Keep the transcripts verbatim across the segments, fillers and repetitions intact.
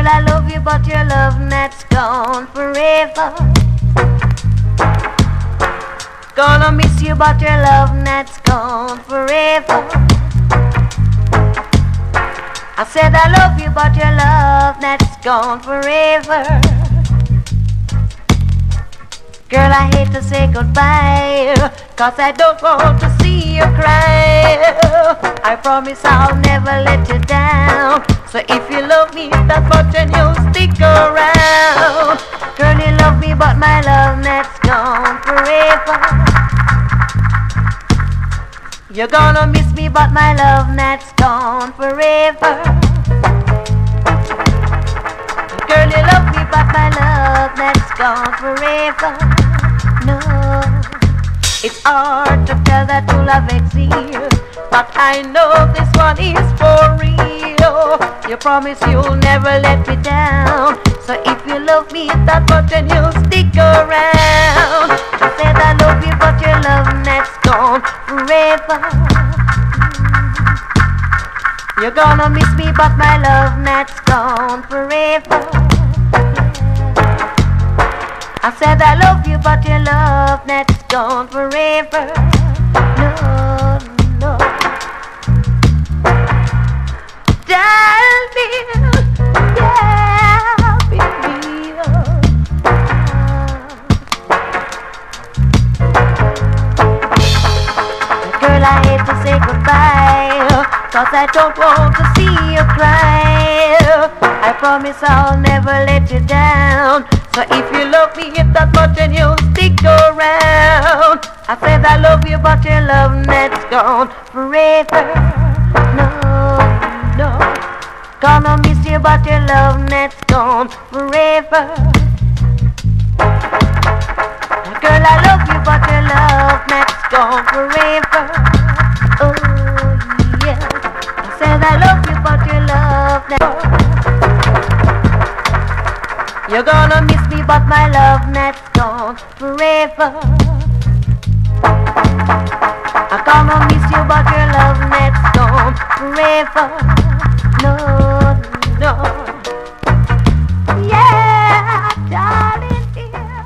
I love you, but your love that's gone forever. Gonna miss you, but your love that's gone forever. I said I love you, but your love that's gone forever. Girl, I hate to say goodbye, 'cause I don't want to see you cry. I promise I'll never let you down. So if you love me that much, then you'll stick around. Girl, you love me, but my love that's gone forever. You're gonna miss me, but my love that's gone forever. Girl, you love me, but my love that's gone forever. No, it's hard to tell that true love exists, but I know this one is for real. You promise you'll never let me down. So if you love me that much, then you'll stick around. I said I love you, but your love that's gone forever. You're gonna miss me, but my love that's gone forever. I said I love you, but your love that's gone forever. No, no. Darling, yeah, baby. Girl, I hate to say goodbye, 'cause I don't want to see you cry. I promise I'll never let you down. So if you love me that much, then you'll stick around. I said I love you, but your love that's gone forever. No, no. Gonna miss you, but your love that's gone forever. Girl, I love you, but your love that's gone forever. Oh, yeah. I said I love you, but your love that's... You're gonna miss me, but my love that's gone forever. I'm gonna miss you, but your love that's gone forever. No, no. Yeah, darling, dear.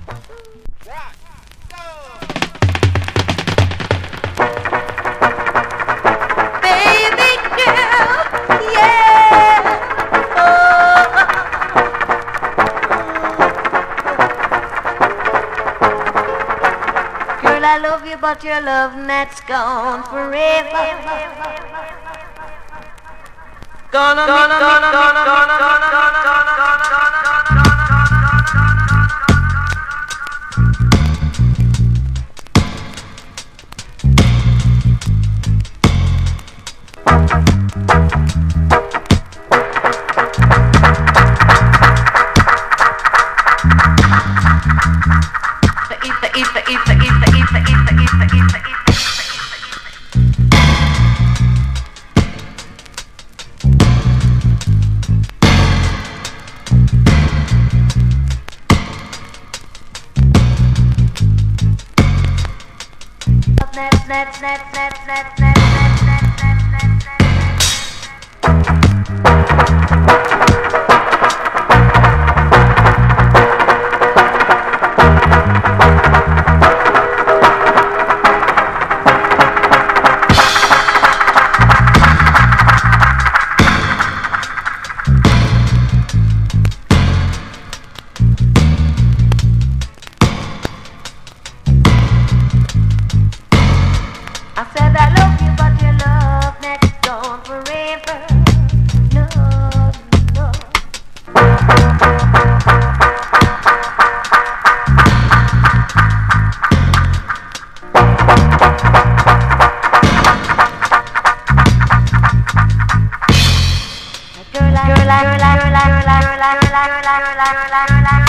Baby girl, yeah. Oh. Girl, I love you, but your love that's gone forever. Gonna, gonna, gonna, gonna, gonna, gonna, gonna, I said I love you, but your love that's gone forever. No, no. Girl, I, girl, I, girl, I, girl, I, girl, I, girl, I, girl, I, girl, I, girl, I, girl, I, girl, I, girl, I.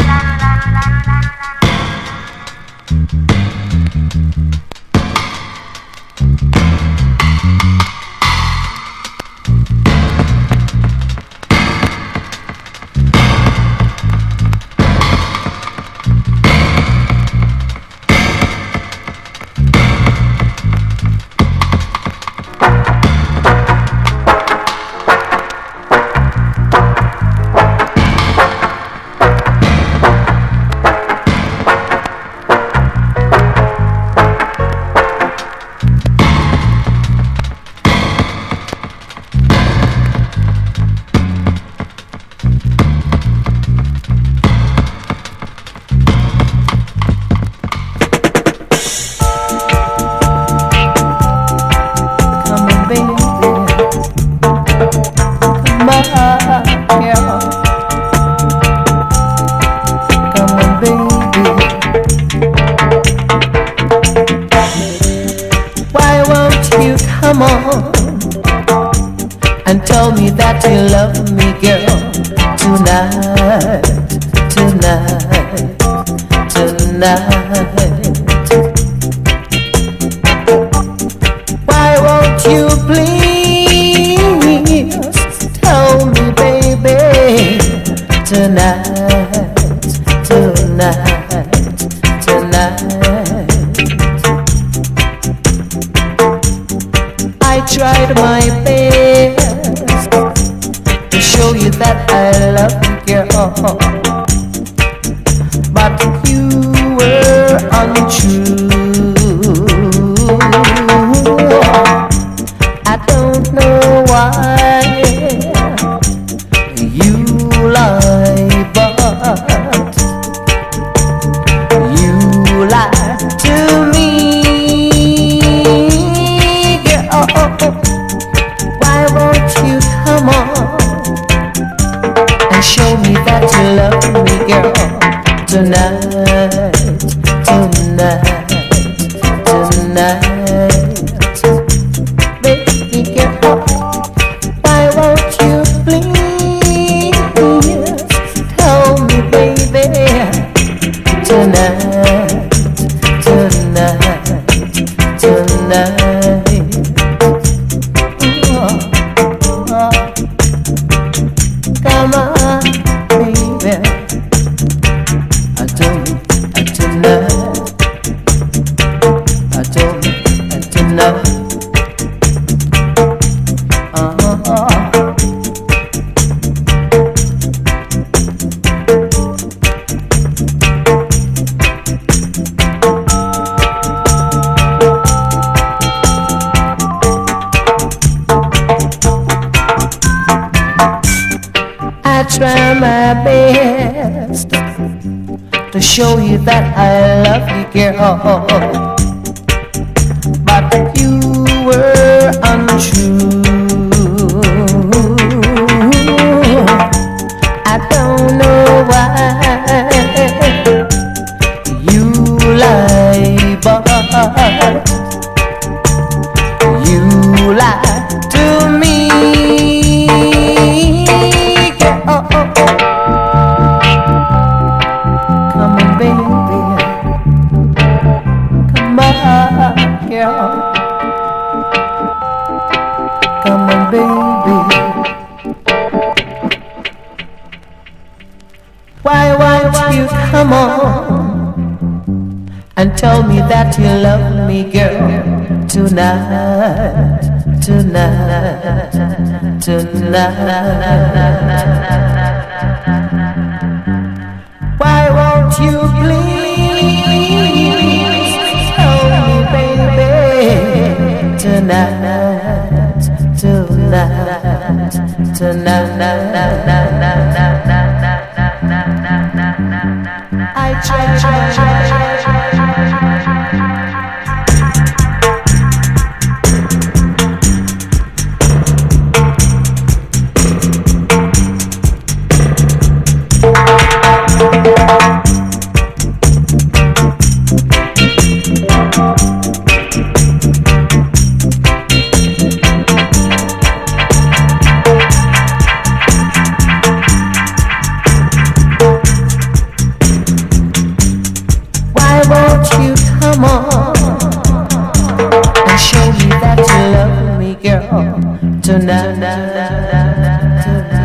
tell me that you love me, girl, tonight, tonight, tonight. Why won't you please tell me, baby, tonight, tonight, tonight. I tried my best to show you that I love you, girl, but you were untrue. I don't know why you lie, but you lie to me, girl. Why won't you come on and show me that you love me, girl, tonight, tonight, tonight. Baby girl, why won't you please tell me, baby, tonight, tonight, tonight. Come on, baby, I told you tonight, I told you tonight. Uh-huh. I try my best to show you that I love you, girl, but you were untrue. I don't know why you lie, but you lie to me, girl. Come on, baby, come on, girl. Come on, baby. Why won't you come on and tell me that you love me, girl, tonight, tonight, tonight. Why won't you please tell me, baby, tonight, tonight, tonight. I try, try, try, try, try, won't you come on and show me that you love me, girl, tonight, tonight.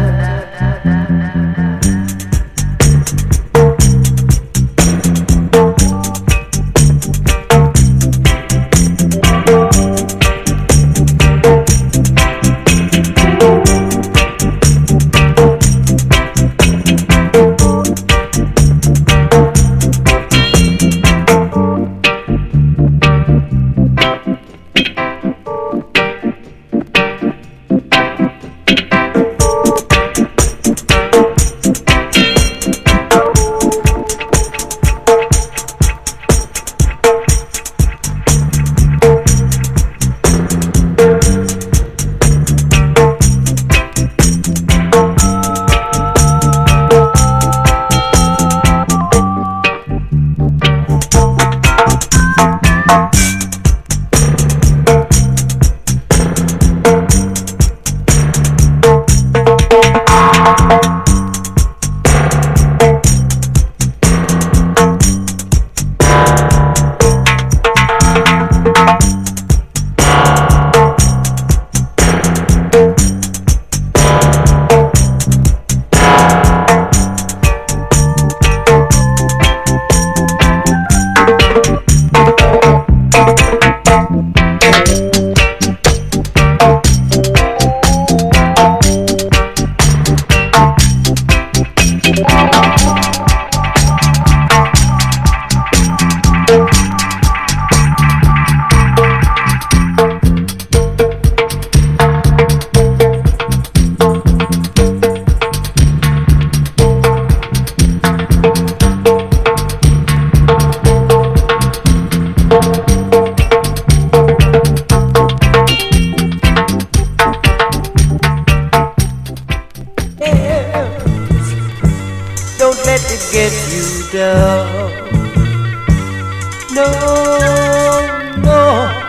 let it get you down. No, no.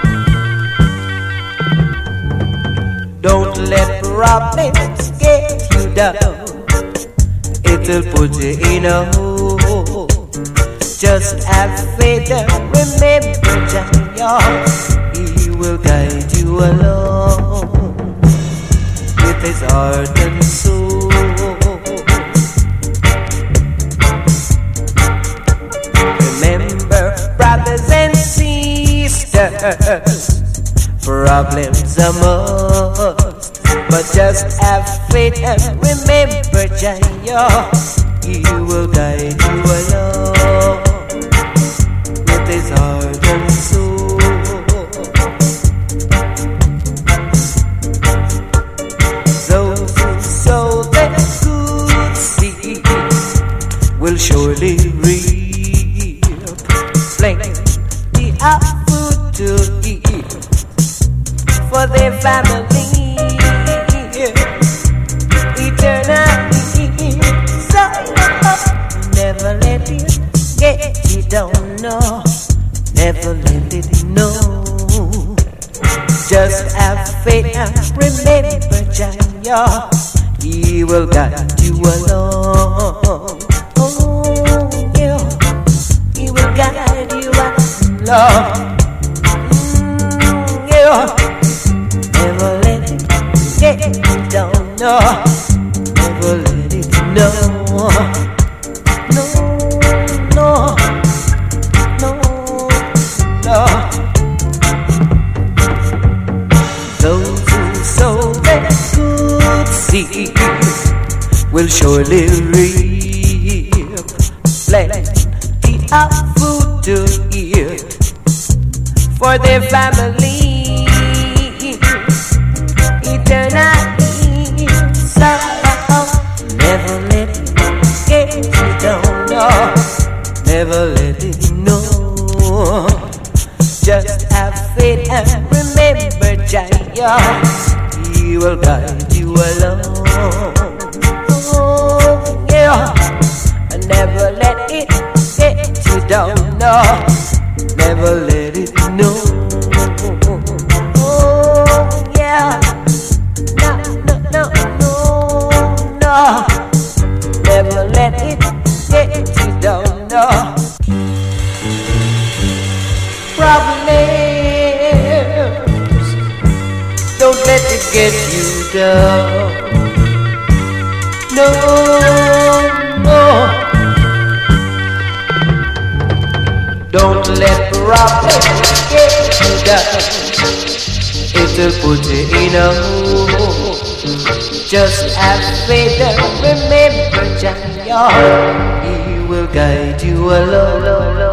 Don't let problems get you down. It'll put you in a hole. Just have faith and remember Jah, He will guide you along with His heart and soul. Remember, brothers and sisters, problems are must, but just have faith and remember Jah, He will guide you along with His heart and soul. Those who sow the good seed will surely reap plenty of food to eat for their family eternally. So never let it get you down, no. Never let it know. Just have faith and remember Jah, He will guide you along. Oh, yeah, He will guide you along. Mm, yeah. Never let it get you down, no. Never let it know. No, no, no, no. Those who sow the good seed will surely reap plenty of food to eat for their family eternally. So never let it get you down, no. Never let it know. Just have faith and remember Jah, He will guide you along. Oh, yeah. Never let it get you down, no. Never let it know. Oh, yeah. No, no, no, no, no. Never let it get you down, no. Problems, don't let it get you down. No, no. Don't let problems get you down. It'll put you in a hole. Just have faith and remember Jah, He will guide you along.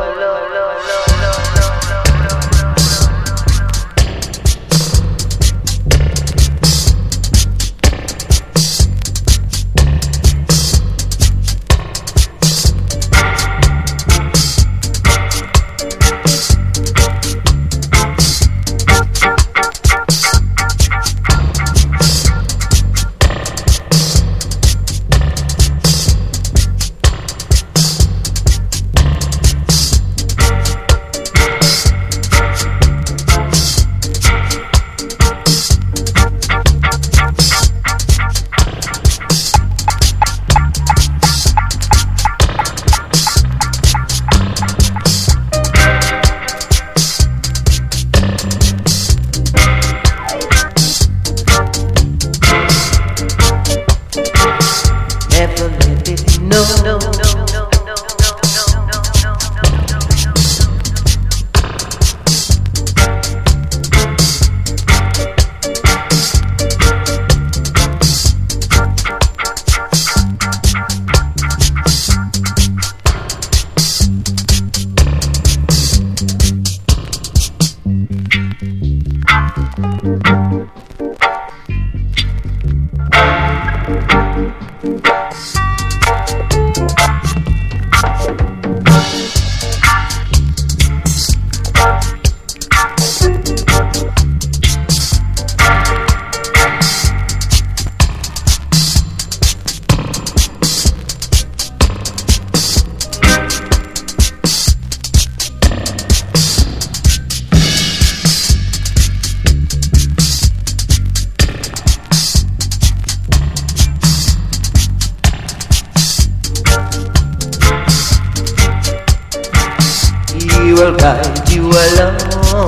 will guide you along.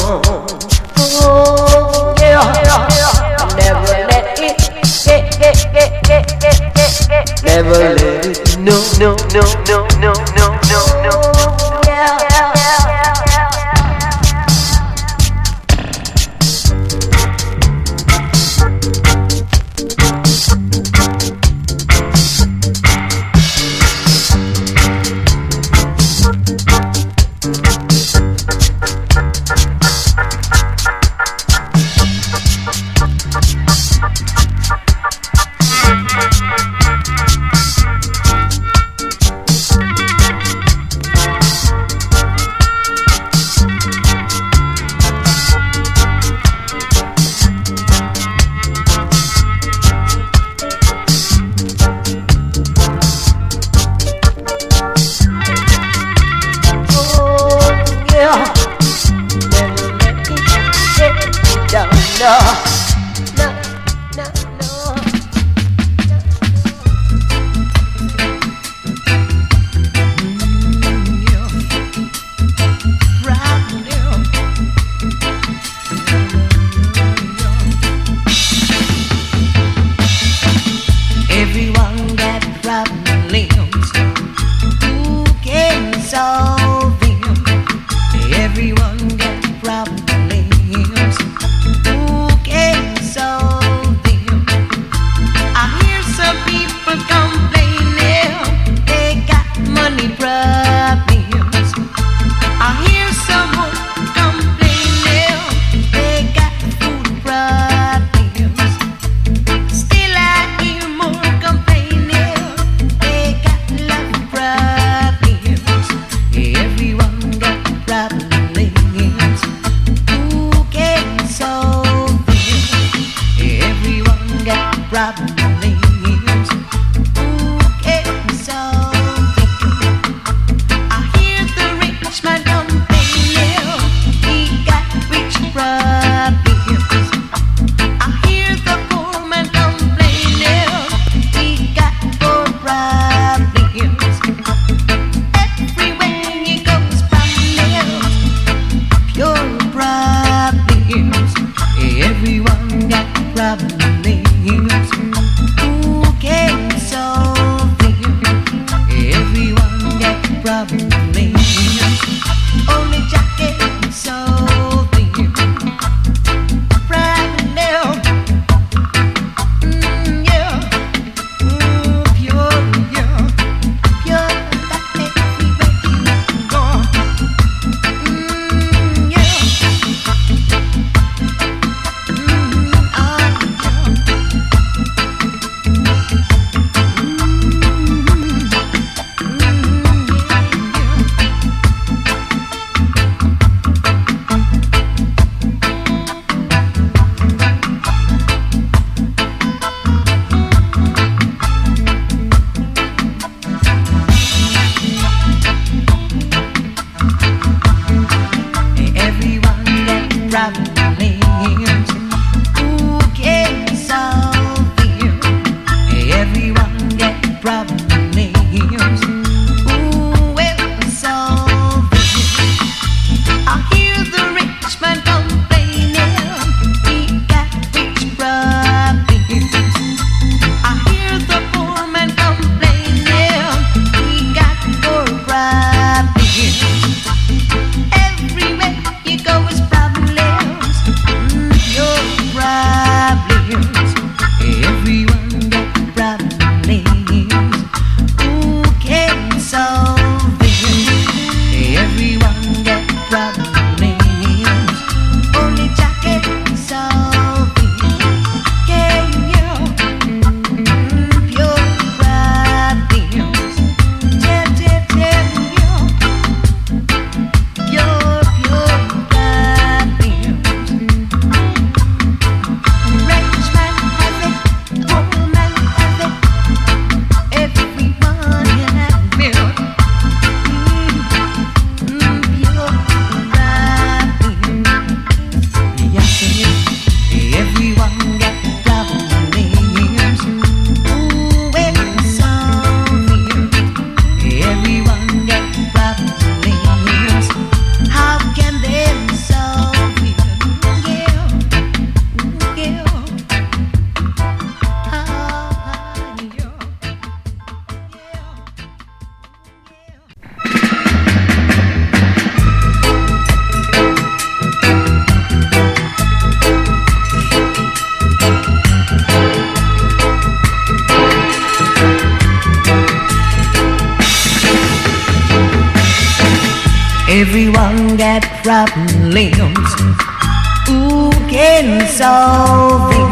Oh, yeah, never let it get, get, get, get, get, get, get. Never let it, no, no, no, no, no, no, no, no. Yeah, yeah, yeah. Everyone got problems. Everyone got problems. Who can solve it?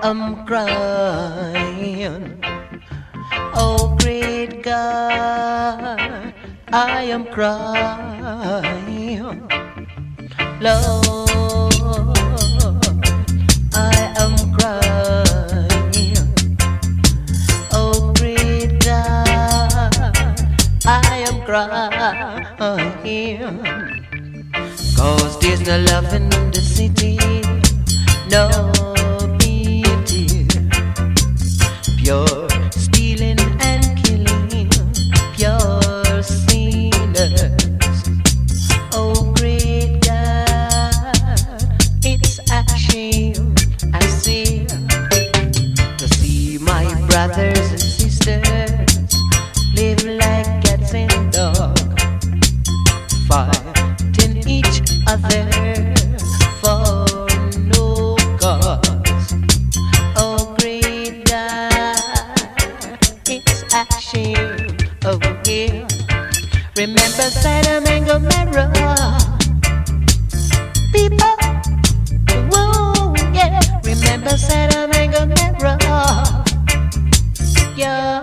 am crying. Oh great God, I am crying. Lord, I am crying. Oh great God, I am crying. 'Cause there's no loving in the city, no beauty, pure stealing and killing, pure sinners. Oh great God, it's a shame I see to see my brothers and sisters live like cats and dogs, fighting each other for no cause. Oh great God, it's a shame. Oh yeah. Remember Sodom and Gomorrah, people. Whoa, yeah. Remember Sodom and Gomorrah, yeah.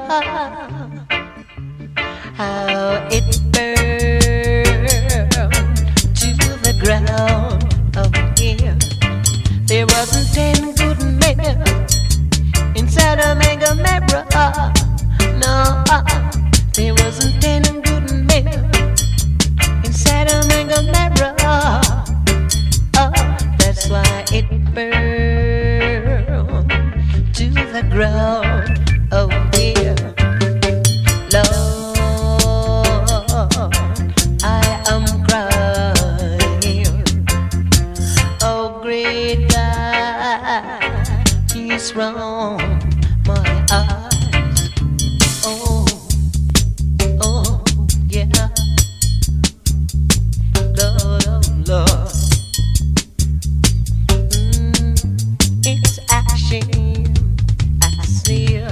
How it burned to the ground. Oh yeah. There wasn't ten good men in Sodom and Gomorrah. No, there wasn't ten good men in Sodom and Gomorrah. Oh, that's why it burned to the ground. Oh yeah. Lord, I am crying. Oh great God, He's from my eyes. Oh, oh yeah. Lord, oh Lord. Mm, it's a shame I see her.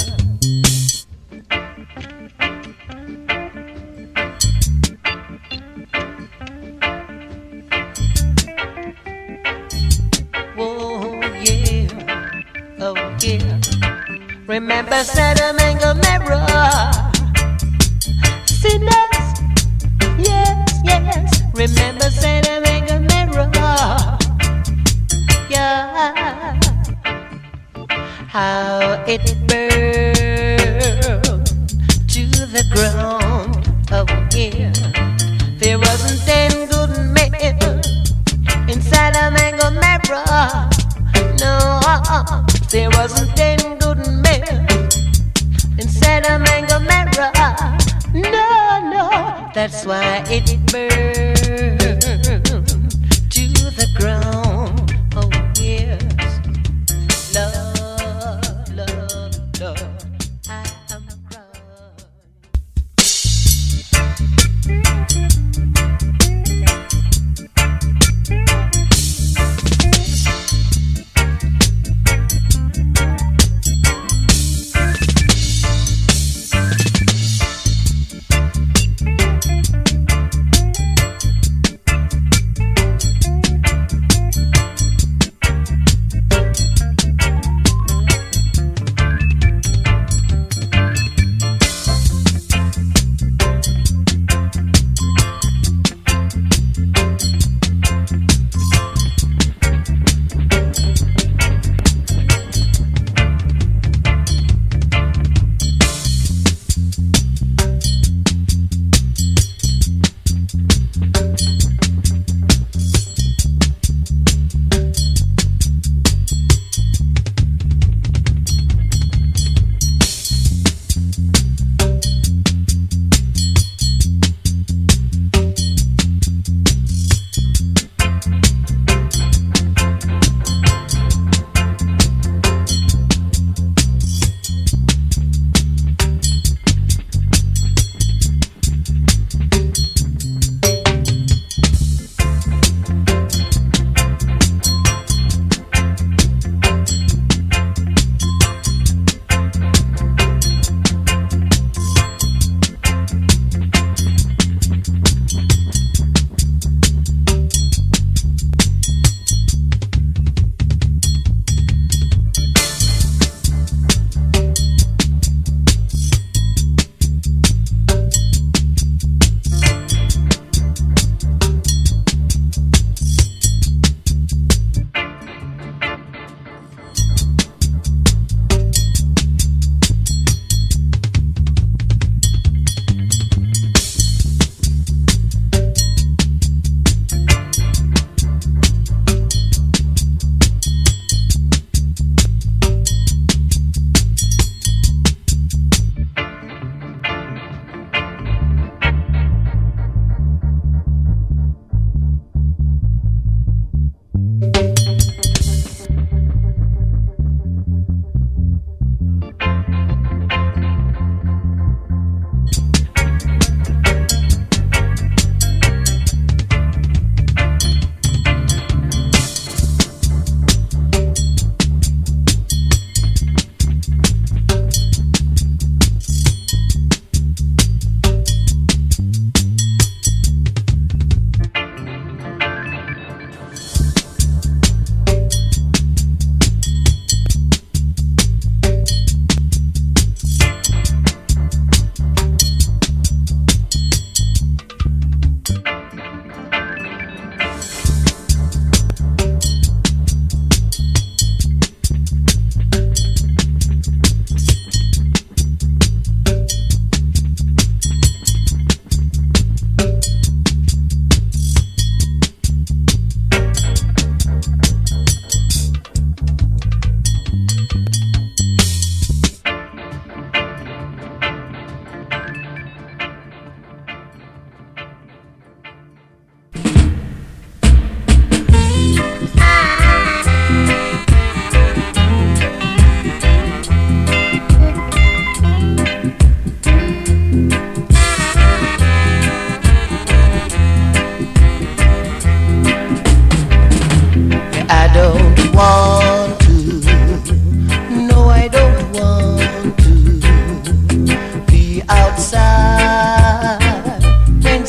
Whoa, yeah. Oh yeah. Remember Sodom and Gomorrah, sinners. Yes, yes. Remember Sodom and Gomorrah, yeah. How it burned to the ground. Oh yeah. There wasn't ten good men in Sodom and Gomorrah. No, there wasn't ten good men in Sodom and Gomorrah. No, no, that's why it burned to the ground. Oh yes, love, love, love. I am crying.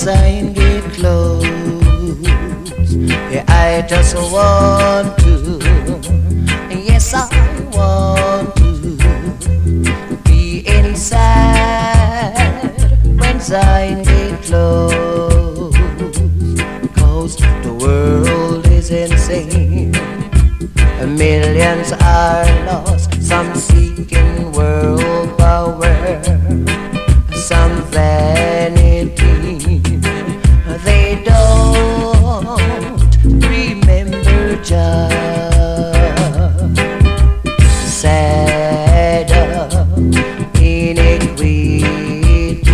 Zion gate closed. Yeah, I just want to, yes, I want to be inside when Zion gate closed. 'Cause the world is insane, millions are lost, some seeking world power, some vanity. They don't remember just sad inequity,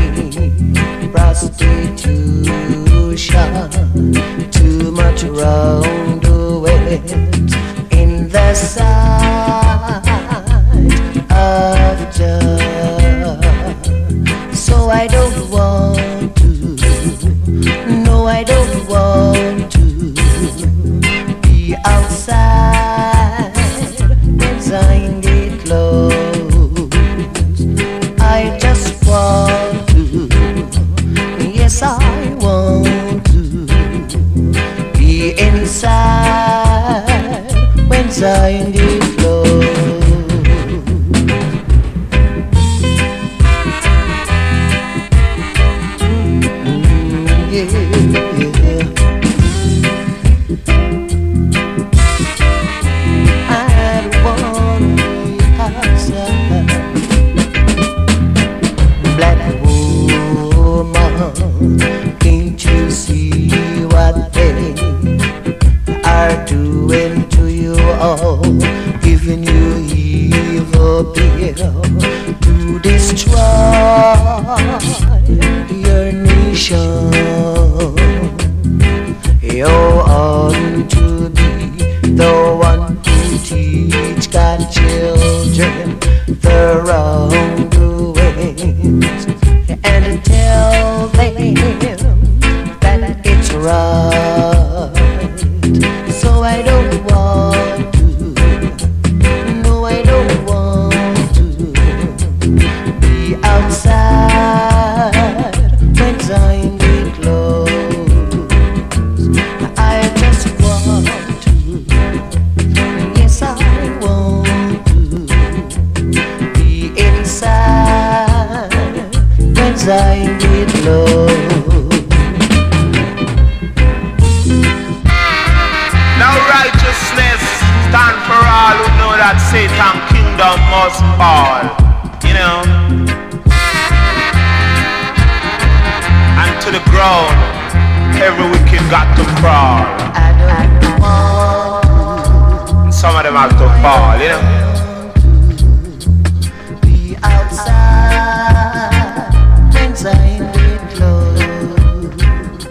prostitution, too much wrongdoing in the sight of judge. So I don't want to, no, I don't want to be outside when Zion gate closed. I just want to, yes, I want to be inside when Zion gate closed. Giving you evil bill to destroy your nation. You ought to be the one to teach God's children the wrongdoings and tell them that it's right. So I don't want to, no, I don't want to be outside when Zion gate closed. I just want to, yes, I want to be inside when Zion gate closed. Stand for all who know that Satan's kingdom must fall, you know. And to the ground, every wicked got to crawl. And some of them have to fall, you know. Be outside when Zion gate closed.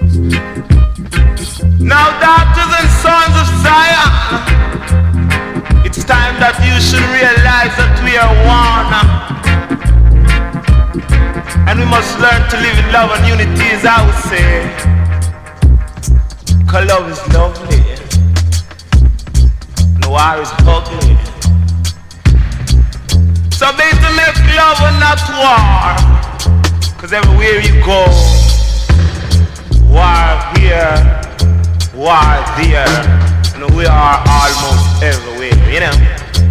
Now, daughters and sons of Zion, it's time that you should realize that we are one, and we must learn to live in love and unity, as I would say. 'Cause love is lovely, and war is ugly. So better make love and not war, 'cause everywhere you go, war here, war there, and we are almost everywhere, you know.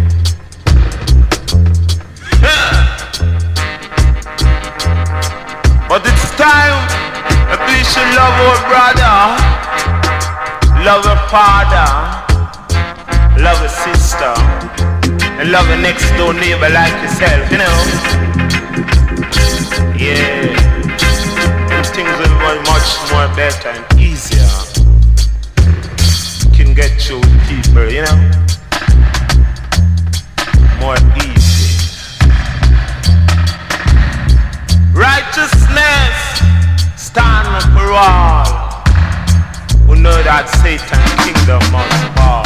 But it's time that we should love our brother, love our father, love our sister, and love our next door neighbor like yourself, you know. Yeah, and things will be much more better and easier. Can get you people, you know, more easy. Righteousness stand for all who know that Satan's kingdom must fall.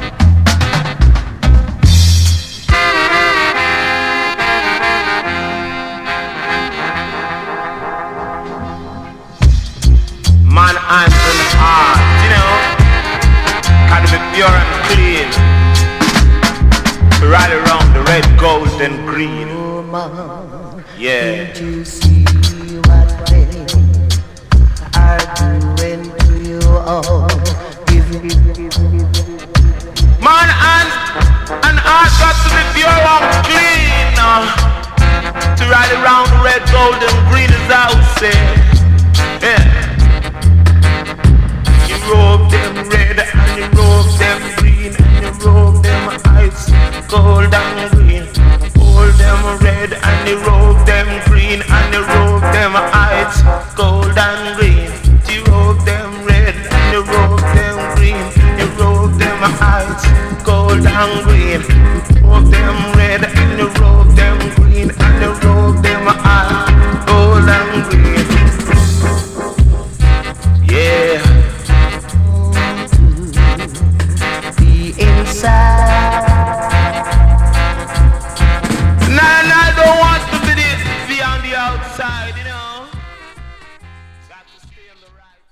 Man, hands and heart, you know, can be pure and clean. Right around the red, gold, and green. Yeah. Can't you see what they are love. Give it, give it, give it, give it. Man, and and heart got to be pure and clean. Uh, to ride around the red, gold, and green as I would say. Yeah. You robe them red and you robe them green and you robe them ice, gold and green. Hold them red and you robe them green and you robe them ice, gold and green. You robe them red and you robe them green. You robe them ice, gold and green. Robe them red and you robe them green and you robe them ice, gold and green. Yeah. Be inside. Nah, nah, I don't want to be, the, be on the outside, you know. Got to stay on the right.